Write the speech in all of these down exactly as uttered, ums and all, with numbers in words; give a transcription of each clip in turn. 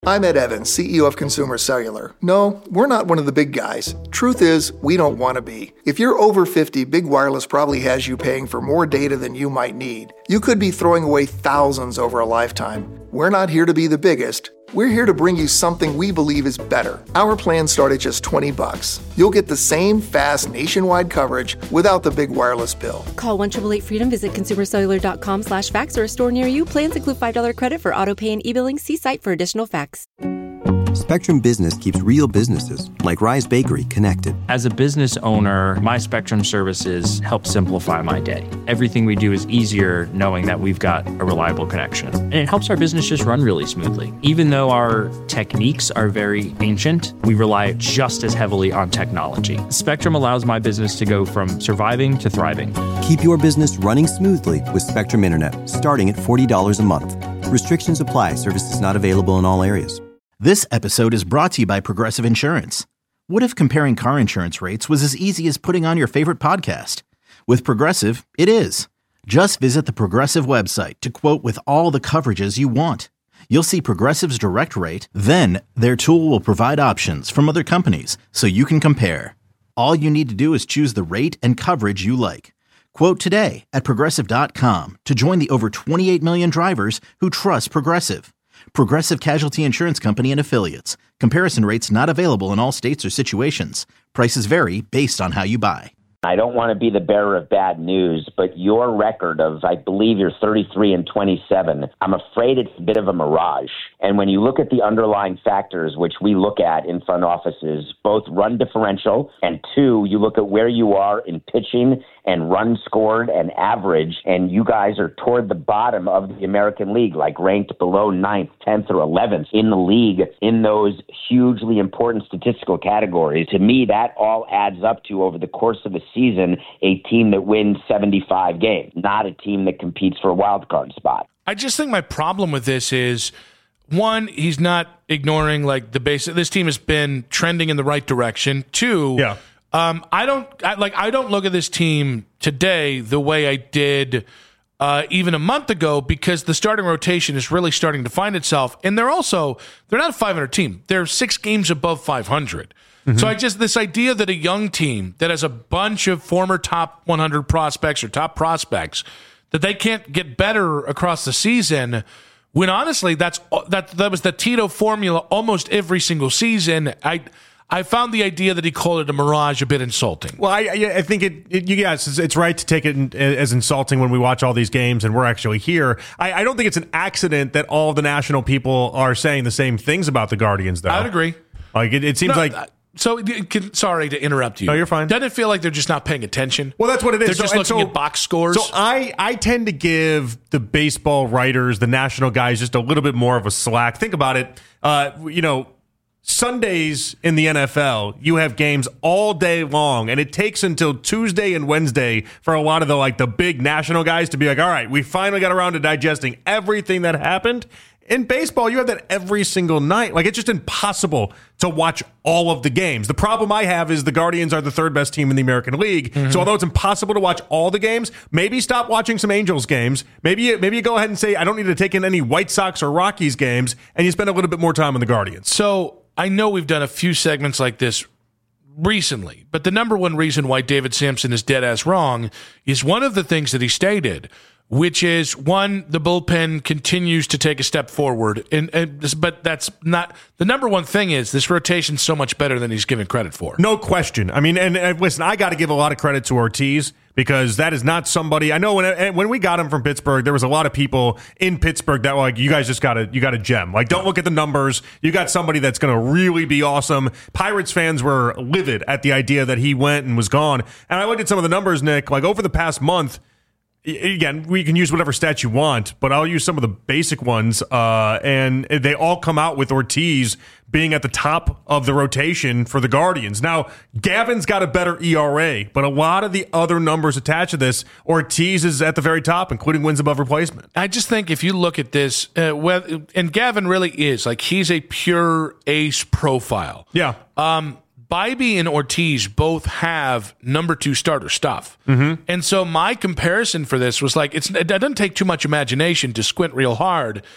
I'm Ed Evans, C E O of Consumer Cellular. No, we're not one of the big guys. Truth is, we don't want to be. If you're over fifty, Big Wireless probably has you paying for more data than you might need. You could be throwing away thousands over a lifetime. We're not here to be the biggest. We're here to bring you something we believe is better. Our plans start at just twenty bucks. You'll get the same fast nationwide coverage without the big wireless bill. Call one eight eight eight freedom, visit consumer cellular dot com slash fax or a store near you. Plans include five dollars credit for auto pay and e-billing. See site for additional facts. Spectrum Business keeps real businesses, like Rise Bakery, connected. As a business owner, my Spectrum services help simplify my day. Everything we do is easier knowing that we've got a reliable connection. And it helps our business just run really smoothly. Even though our techniques are very ancient, we rely just as heavily on technology. Spectrum allows my business to go from surviving to thriving. Keep your business running smoothly with Spectrum Internet, starting at forty dollars a month. Restrictions apply. Services not available in all areas. This episode is brought to you by Progressive Insurance. What if comparing car insurance rates was as easy as putting on your favorite podcast? With Progressive, it is. Just visit the Progressive website to quote with all the coverages you want. You'll see Progressive's direct rate, then their tool will provide options from other companies so you can compare. All you need to do is choose the rate and coverage you like. Quote today at Progressive dot com to join the over twenty-eight million drivers who trust Progressive. Progressive Casualty Insurance Company and Affiliates. Comparison rates not available in all states or situations. Prices vary based on how you buy. I don't want to be the bearer of bad news, but your record of, I believe you're thirty-three and twenty-seven, I'm afraid it's a bit of a mirage. And when you look at the underlying factors, which we look at in front offices, both run differential, and two, you look at where you are in pitching and run scored and average, and you guys are toward the bottom of the American League, like ranked below ninth, tenth, or eleventh in the league in those hugely important statistical categories. To me, that all adds up to, over the course of the season, a team that wins seventy-five games, not a team that competes for a wild card spot. I just think my problem with this is, one, he's not ignoring like the basic. This team has been trending in the right direction. Two, yeah. Um, I don't I, like. I don't look at this team today the way I did uh, even a month ago, because the starting rotation is really starting to find itself, and they're also they're not a five hundred team. They're six games above five hundred. Mm-hmm. So I just this idea that a young team that has a bunch of former top one hundred prospects or top prospects, that they can't get better across the season. When honestly, that's that that was the Tito formula almost every single season. I. I found the idea that he called it a mirage a bit insulting. Well, I I think it, it yes, it's, it's right to take it in, as insulting when we watch all these games and we're actually here. I, I don't think it's an accident that all the national people are saying the same things about the Guardians, though. I would agree. Like it, it seems no, like. Uh, so, can, sorry to interrupt you. No, you're fine. Doesn't it feel like they're just not paying attention? Well, that's what it is. They're so, just looking so, at box scores. So I, I tend to give the baseball writers, the national guys, just a little bit more of a slack. Think about it. Uh, you know. Sundays in the N F L, you have games all day long, and it takes until Tuesday and Wednesday for a lot of the like the big national guys to be like, all right, we finally got around to digesting everything that happened. In baseball, you have that every single night. Like, it's just impossible to watch all of the games. The problem I have is the Guardians are the third best team in the American League. Mm-hmm. So although it's impossible to watch all the games, maybe stop watching some Angels games. Maybe you, maybe you go ahead and say, I don't need to take in any White Sox or Rockies games, and you spend a little bit more time on the Guardians. So I know we've done a few segments like this recently, but the number one reason why David Samson is dead ass wrong is one of the things that he stated, which is, one, the bullpen continues to take a step forward. And, and but that's not the number one thing. Is this rotation's so much better than he's given credit for? No question. I mean, and, and listen, I got to give a lot of credit to Ortiz, because that is not somebody. I know when when we got him from Pittsburgh, there was a lot of people in Pittsburgh that were like, you guys just got to you got a gem. Like, don't look at the numbers. You got somebody that's going to really be awesome. Pirates fans were livid at the idea that he went and was gone. And I looked at some of the numbers, Nick, like over the past month. Again, we can use whatever stats you want, but I'll use some of the basic ones, uh, and they all come out with Ortiz being at the top of the rotation for the Guardians. Now, Gavin's got a better E R A, but a lot of the other numbers attached to this, Ortiz is at the very top, including wins above replacement. I just think if you look at this, uh, well, and Gavin really is, like, he's a pure ace profile. Yeah. Um, Bybee and Ortiz both have number two starter stuff. Mm-hmm. And so my comparison for this was like, it's, it doesn't take too much imagination to squint real hard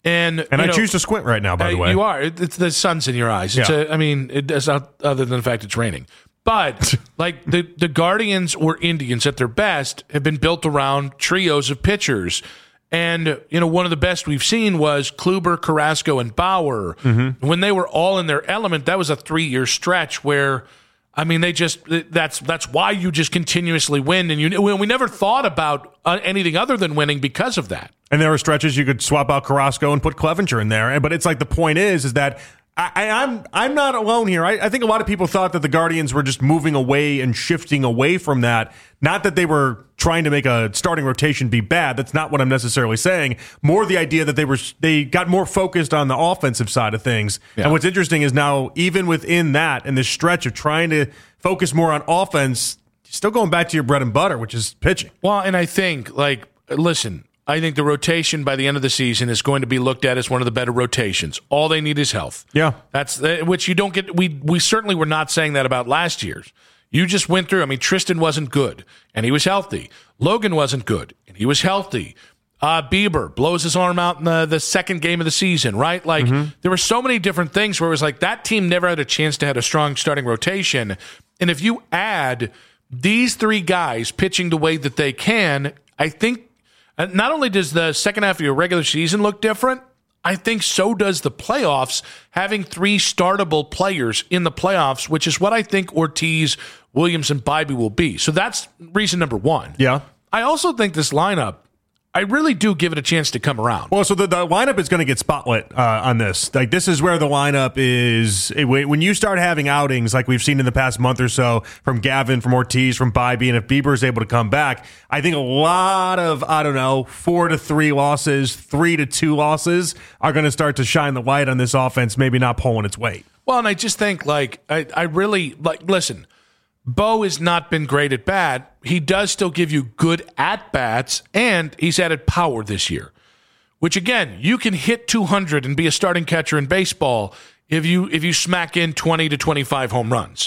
And and I know, choose to squint right now, by the uh, way. You are. It, it's the sun's in your eyes. It's Yeah. a, I mean, it does not, other than the fact it's raining. But like the, the Guardians or Indians at their best have been built around trios of pitchers. And, you know, one of the best we've seen was Kluber, Carrasco, and Bauer. Mm-hmm. When they were all in their element, that was a three-year stretch where, I mean, they just, that's that's why you just continuously win. And you we never thought about uh, anything other than winning because of that. And there were stretches you could swap out Carrasco and put Clevenger in there. But it's like the point is, is that I, I'm I'm not alone here. I, I think a lot of people thought that the Guardians were just moving away and shifting away from that. Not that they were trying to make a starting rotation be bad. That's not what I'm necessarily saying. More the idea that they were they got more focused on the offensive side of things. Yeah. And what's interesting is now, even within that, in this stretch of trying to focus more on offense, you're still going back to your bread and butter, which is pitching. Well, and I think, like, listen, I think the rotation by the end of the season is going to be looked at as one of the better rotations. All they need is health. Yeah. That's uh, which you don't get. We we certainly were not saying that about last year's. You just went through. I mean, Tristan wasn't good, and he was healthy. Logan wasn't good, and he was healthy. Uh, Bieber blows his arm out in the, the second game of the season, right? Like, mm-hmm. there were so many different things where it was like that team never had a chance to have a strong starting rotation. And if you add these three guys pitching the way that they can, I think not only does the second half of your regular season look different, I think so does the playoffs, having three startable players in the playoffs, which is what I think Ortiz, Williams, and Bybee will be. So that's reason number one. Yeah. I also think this lineup, I really do give it a chance to come around. Well, so the, the lineup is going to get spotlit uh, on this. Like, this is where the lineup is. It, when you start having outings like we've seen in the past month or so from Gavin, from Ortiz, from Bybee, and if Bieber is able to come back, I think a lot of, I don't know, four to three losses, three to two losses are going to start to shine the light on this offense, maybe not pulling its weight. Well, and I just think, like, I, I really, like, listen, Bo has not been great at bat. He does still give you good at-bats, and he's added power this year, which, again, you can hit two hundred and be a starting catcher in baseball if you if you smack in twenty to twenty-five home runs.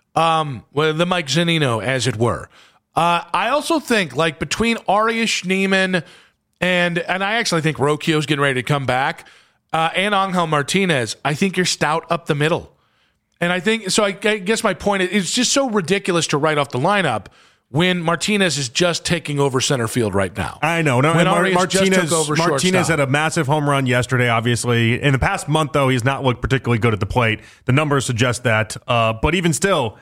Um, well, the Mike Zunino, as it were. Uh, I also think, like, between Arias, Schneemann, and, and I actually think Rocchio's getting ready to come back, uh, and Angel Martinez, I think you're stout up the middle. And I think, so I guess my point is, it's just so ridiculous to write off the lineup when Martinez is just taking over center field right now. I know. No, when Mar- Arias Martinez, just took over Martinez shortstop. had a massive home run yesterday, obviously. In the past month, though, he's not looked particularly good at the plate. The numbers suggest that. Uh, but even still,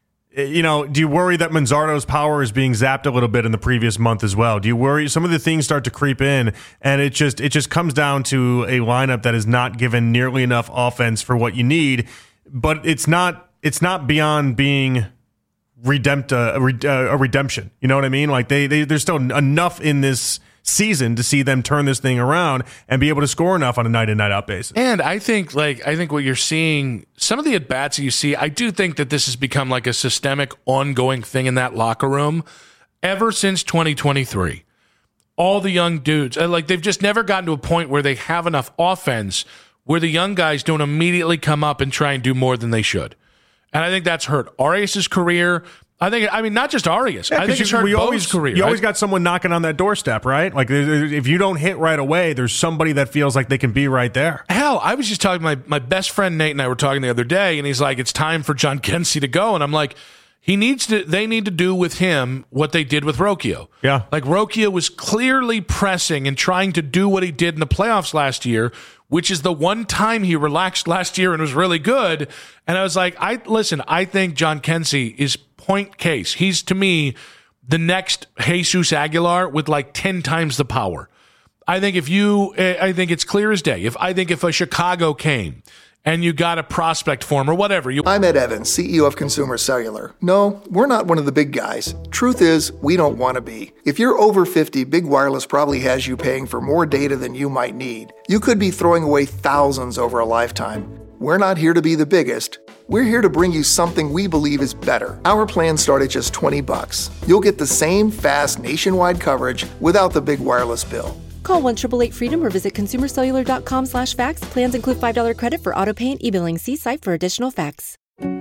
you know, do you worry that Manzardo's power is being zapped a little bit in the previous month as well? Do you worry some of the things start to creep in, and it just it just comes down to a lineup that is not given nearly enough offense for what you need? But it's not it's not beyond being redempt uh, a, a redemption. You know what I mean? Like they, they there's still enough in this season to see them turn this thing around and be able to score enough on a night in, night out basis. And I think like I think what you're seeing, some of the at bats you see, I do think that this has become like a systemic, ongoing thing in that locker room ever since twenty twenty-three. All the young dudes, like they've just never gotten to a point where they have enough offense where the young guys don't immediately come up and try and do more than they should. And I think that's hurt Arias' career. I think, I mean, not just Arias. Yeah, I think you, it's hurt we Bo's always, career. You always I, got someone knocking on that doorstep, right? Like, if you don't hit right away, there's somebody that feels like they can be right there. Hell, I was just talking to my, my best friend Nate and I were talking the other day, and he's like, it's time for John Kensey to go. And I'm like, he needs to, they need to do with him what they did with Rocchio. Yeah. Like, Rocchio was clearly pressing and trying to do what he did in the playoffs last year, which is the one time he relaxed last year and was really good. And I was like, I listen, I think John Kensey is point case. He's, to me, the next Jesus Aguilar with like ten times the power. I think if you, I think it's clear as day. If I think if a Chicago came and you got a prospect for him or whatever. You- I'm Ed Evans, C E O of Consumer Cellular. No, we're not one of the big guys. Truth is, we don't want to be. If you're over fifty, Big Wireless probably has you paying for more data than you might need. You could be throwing away thousands over a lifetime. We're not here to be the biggest. We're here to bring you something we believe is better. Our plans start at just twenty bucks. You'll get the same fast nationwide coverage without the big wireless bill. Call one eight eight eight freedom or visit consumercellular.com slash fax. Plans include five dollars credit for auto pay and e-billing. See site for additional facts.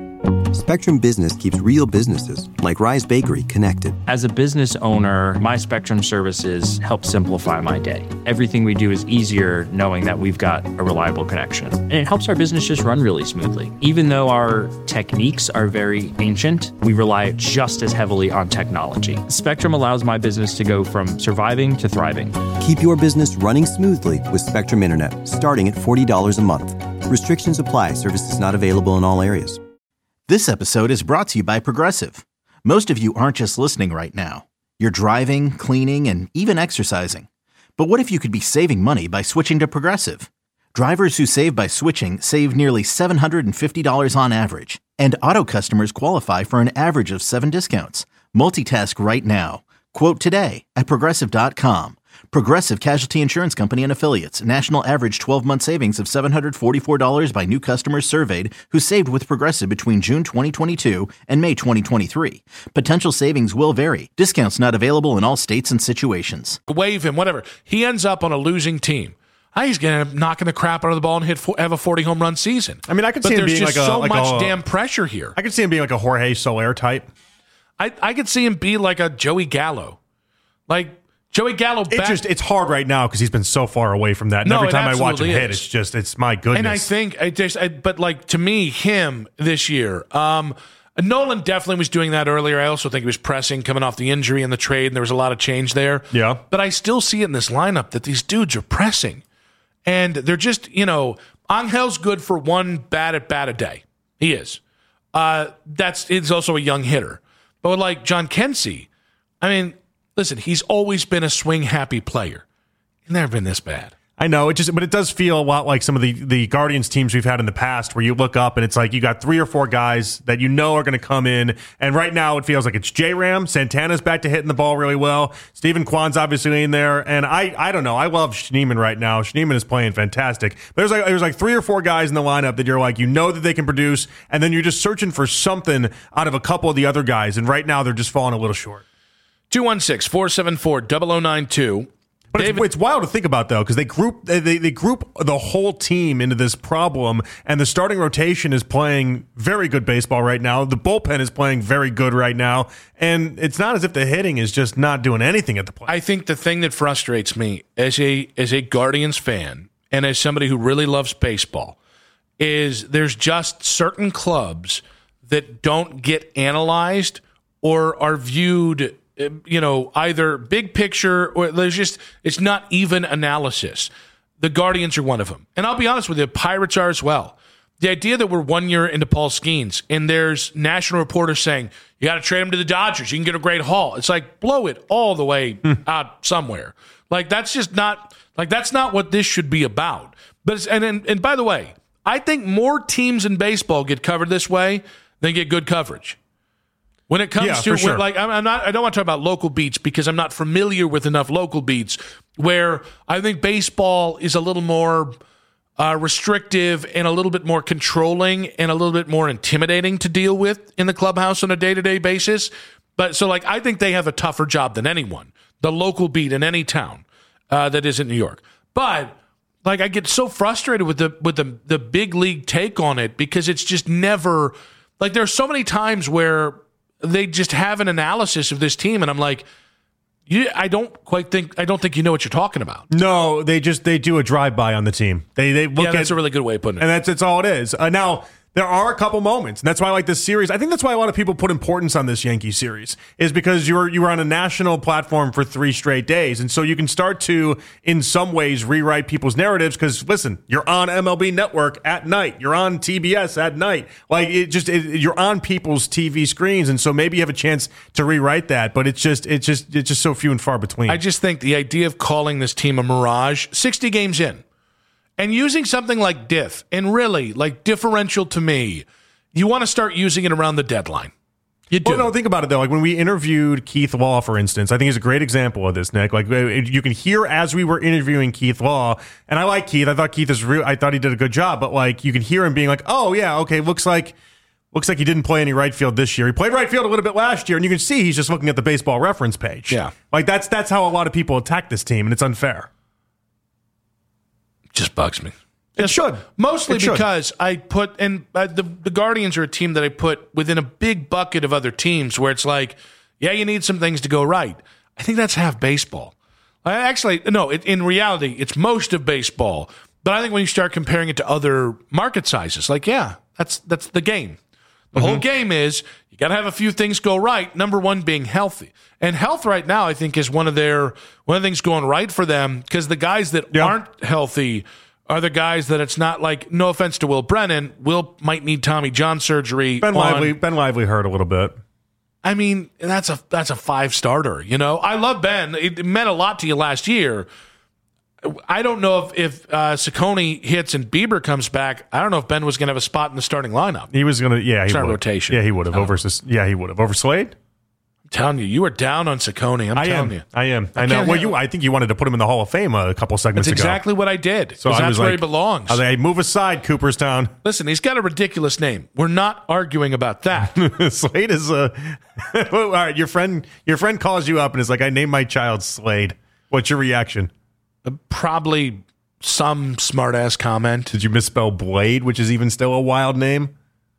Spectrum Business keeps real businesses, like Rise Bakery, connected. As a business owner, my Spectrum services help simplify my day. Everything we do is easier knowing that we've got a reliable connection. And it helps our business just run really smoothly. Even though our techniques are very ancient, we rely just as heavily on technology. Spectrum allows my business to go from surviving to thriving. Keep your business running smoothly with Spectrum Internet, starting at forty dollars a month. Restrictions apply. Services not available in all areas. This episode is brought to you by Progressive. Most of you aren't just listening right now. You're driving, cleaning, and even exercising. But what if you could be saving money by switching to Progressive? Drivers who save by switching save nearly seven hundred fifty dollars on average. And auto customers qualify for an average of seven discounts. Multitask right now. Quote today at Progressive dot com. Progressive Casualty Insurance Company and Affiliates. National average twelve-month savings of seven hundred forty-four dollars by new customers surveyed who saved with Progressive between June twenty twenty-two and May twenty twenty-three. Potential savings will vary. Discounts not available in all states and situations. Wave him, whatever. He ends up on a losing team. Ah, he's going to end up knocking the crap out of the ball and hit four, have a forty home run season. I mean, I could but see him there's being just like a so like much a, damn pressure here. I could see him being like a Jorge Soler type. I I could see him be like a Joey Gallo, like. Joey Gallo back. It's just it's hard right now because he's been so far away from that. And no, every time it I watch him is. hit, it's just it's my goodness. And I think I just, I, but like to me, him this year, um, Nolan definitely was doing that earlier. I also think he was pressing coming off the injury and the trade, and there was a lot of change there. Yeah, but I still see it in this lineup that these dudes are pressing, and they're just you know Angel's good for one bat at bat a day. He is. Uh, that's he's also a young hitter, but like John Kensey, I mean. Listen, he's always been a swing-happy player. He's never been this bad. I know, it just, but it does feel a lot like some of the, the Guardians teams we've had in the past where you look up and it's like you got three or four guys that you know are going to come in. And right now it feels like it's J-Ram. Santana's back to hitting the ball really well. Stephen Kwan's obviously in there. And I I don't know. I love Schneemann right now. Schneemann is playing fantastic. But there's like, there's like three or four guys in the lineup that you're like, you know that they can produce. And then you're just searching for something out of a couple of the other guys. And right now they're just falling a little short. two one six, four seven four, zero zero nine two. But it's, it's wild to think about, though, because they group they, they group the whole team into this problem, and the starting rotation is playing very good baseball right now. The bullpen is playing very good right now, and it's not as if the hitting is just not doing anything at the plate. I think the thing that frustrates me as a as a Guardians fan and as somebody who really loves baseball is there's just certain clubs that don't get analyzed or are viewed you know, either big picture or there's just, it's not even analysis. The Guardians are one of them. And I'll be honest with you, Pirates are as well. The idea that we're one year into Paul Skeens and there's national reporters saying, you got to trade him to the Dodgers. You can get a great haul. It's like, blow it all the way out somewhere. Like, that's just not, like, that's not what this should be about. But it's, and, and, and by the way, I think more teams in baseball get covered this way than get good coverage. When it comes yeah, to sure. like, I'm not. I don't want to talk about local beats because I'm not familiar with enough local beats. Where I think baseball is a little more uh, restrictive and a little bit more controlling and a little bit more intimidating to deal with in the clubhouse on a day-to-day basis. But so, like, I think they have a tougher job than anyone. The local beat in any town uh, that isn't New York. But like, I get so frustrated with the with the the big league take on it because it's just never like. There are so many times where they just have an analysis of this team, and I'm like, you, I don't quite think I don't think you know what you're talking about. No, they just they do a drive by on the team. They they look yeah, that's at, a really good way of putting it, and that's that's all it is. Uh, now there are a couple moments, and that's why I like this series. I think that's why a lot of people put importance on this Yankee series is because you're you were on a national platform for three straight days, and so you can start to, in some ways, rewrite people's narratives. Because listen, you're on M L B Network at night, you're on T B S at night, like it just it, you're on people's T V screens, and so maybe you have a chance to rewrite that. But it's just it's just it's just so few and far between. I just think the idea of calling this team a mirage, sixty games in. And using something like diff, and really, like differential to me, you want to start using it around the deadline. You do. Well, no, think about it, though. Like when we interviewed Keith Law, for instance, I think he's a great example of this, Nick. Like you can hear as we were interviewing Keith Law, and I like Keith. I thought Keith is real. I thought he did a good job, but like you can hear him being like, oh, yeah, okay, looks like looks like he didn't play any right field this year. He played right field a little bit last year, and you can see he's just looking at the baseball reference page. Yeah. Like that's that's how a lot of people attack this team, and it's unfair. Just bugs me. It should. Mostly It should. because I put, and uh, the, the Guardians are a team that I put within a big bucket of other teams where it's like, yeah, you need some things to go right. I think that's half baseball. I actually, no, it, in reality, it's most of baseball. But I think when you start comparing it to other market sizes, like, yeah, that's that's the game. The mm-hmm. whole game is you got to have a few things go right. Number one being healthy. And health right now, I think, is one of their one of the things going right for them because the guys that yeah. aren't healthy are the guys that it's not like, no offense to Will Brennan, Will might need Tommy John surgery. Ben on, Lively, Ben Lively hurt a little bit. I mean, that's a that's a five starter. You know, I love Ben. It meant a lot to you last year. I don't know if if uh, Ciccone hits and Bieber comes back. I don't know if Ben was going to have a spot in the starting lineup. He was going to, yeah, he Start would. rotation. Yeah, he would have over. Yeah, he would have over Slade. I'm telling you, you were down on Ciccone. I'm I telling am. you, I am. I, I know. Well, you. I think you wanted to put him in the Hall of Fame a couple segments that's ago. That's exactly what I did. So I that's was where like, he belongs. I was like, hey, move aside, Cooperstown. Listen, he's got a ridiculous name. We're not arguing about that. Slade is a. All right, your friend. Your friend calls you up and is like, "I named my child Slade." What's your reaction? Uh, probably some smart ass comment. Did you misspell Blade, which is even still a wild name?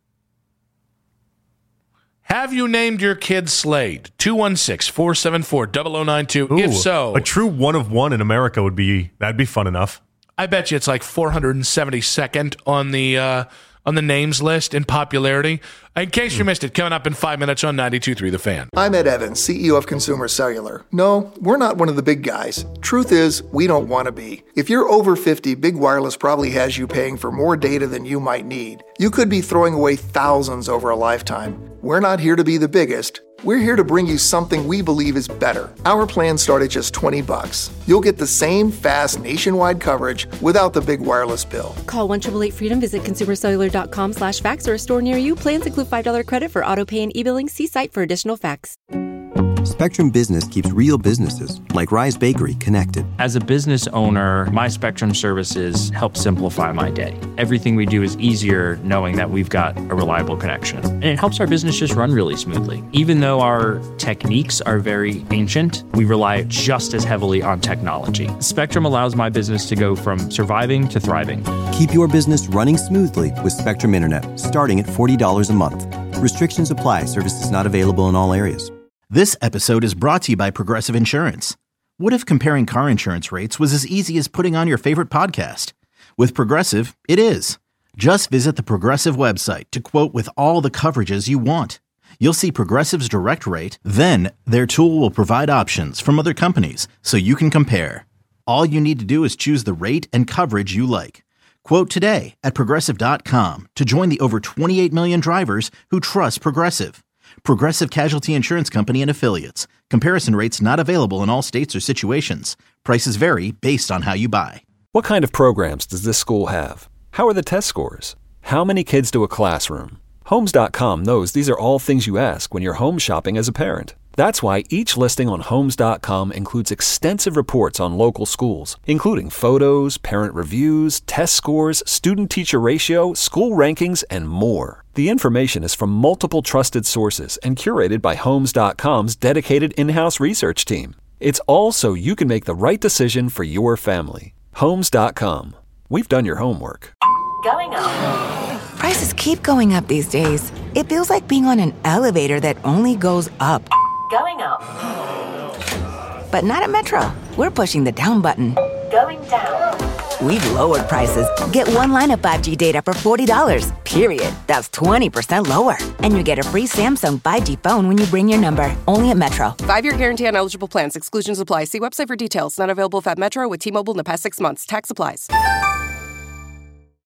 Have you named your kid Slade? two one six, four seven four, zero zero nine two. If so, a true one of one in America would be that'd be fun enough. I bet you it's like four hundred seventy-second on the uh, on the names list in popularity. In case you missed it, coming up in five minutes on ninety-two point three The Fan. I'm Ed Evans, C E O of Consumer Cellular. No, we're not one of the big guys. Truth is, we don't want to be. If you're over fifty, Big Wireless probably has you paying for more data than you might need. You could be throwing away thousands over a lifetime. We're not here to be the biggest. We're here to bring you something we believe is better. Our plans start at just twenty bucks. You'll get the same fast nationwide coverage without the big wireless bill. Call one eight eight eight freedom, visit consumercellular.com slash fax or a store near you. Plans include five dollars credit for auto pay and e-billing. See site for additional facts. Spectrum Business keeps real businesses, like Rise Bakery, connected. As a business owner, my Spectrum services help simplify my day. Everything we do is easier knowing that we've got a reliable connection. And it helps our business just run really smoothly. Even though our techniques are very ancient, we rely just as heavily on technology. Spectrum allows my business to go from surviving to thriving. Keep your business running smoothly with Spectrum Internet, starting at forty dollars a month. Restrictions apply. Services not available in all areas. This episode is brought to you by Progressive Insurance. What if comparing car insurance rates was as easy as putting on your favorite podcast? With Progressive, it is. Just visit the Progressive website to quote with all the coverages you want. You'll see Progressive's direct rate, then their tool will provide options from other companies so you can compare. All you need to do is choose the rate and coverage you like. Quote today at Progressive dot com to join the over twenty-eight million drivers who trust Progressive. Progressive Casualty Insurance Company and Affiliates. Comparison rates not available in all states or situations. Prices vary based on how you buy. What kind of programs does this school have? How are the test scores? How many kids do a classroom? Homes dot com knows these are all things you ask when you're home shopping as a parent. That's why each listing on Homes dot com includes extensive reports on local schools, including photos, parent reviews, test scores, student-teacher ratio, school rankings, and more. The information is from multiple trusted sources and curated by Homes dot com's dedicated in-house research team. It's all so you can make the right decision for your family. Homes dot com. We've done your homework. Going up. Prices keep going up these days. It feels like being on an elevator that only goes up. Going up. But not at Metro. We're pushing the down button. Going down. We've lowered prices. Get one line of five G data for forty dollars, period. That's twenty percent lower. And you get a free Samsung five G phone when you bring your number. Only at Metro. Five-year guarantee on eligible plans. Exclusions apply. See website for details. Not available at Metro with T-Mobile in the past six months. Tax applies.